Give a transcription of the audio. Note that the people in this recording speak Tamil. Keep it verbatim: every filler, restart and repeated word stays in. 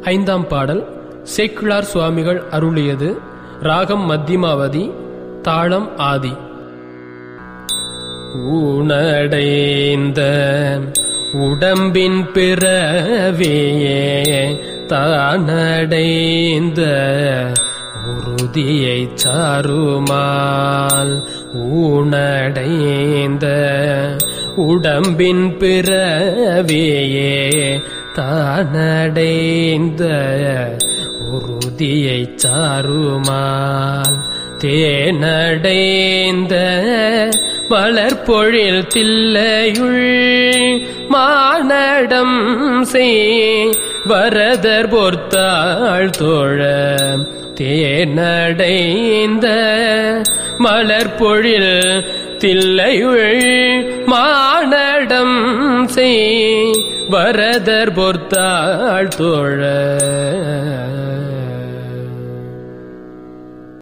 ஐந்தாம் பாடல் சேக்கிழார் சுவாமிகள் அருளியது. ராகம் மத்தியமாவதி, தாளம் ஆதி. ஊனடைந்த உடம்பின் பிறவியே தானடைந்த உறுதியை சாருமால். ஊனடைந்த உடம்பின் பிறவியே தானடைந்த உறுதியை சாருமால். தேனடைந்த மலர்பொழில் தில்லையுள் மானடம் செய் வரதர் பொர்த்தாள் தோழ. தேனடைந்த மலர்பொழில் தில்லையுள் மானடம் செய் வரதர் பொர்த்தாள் தோழ.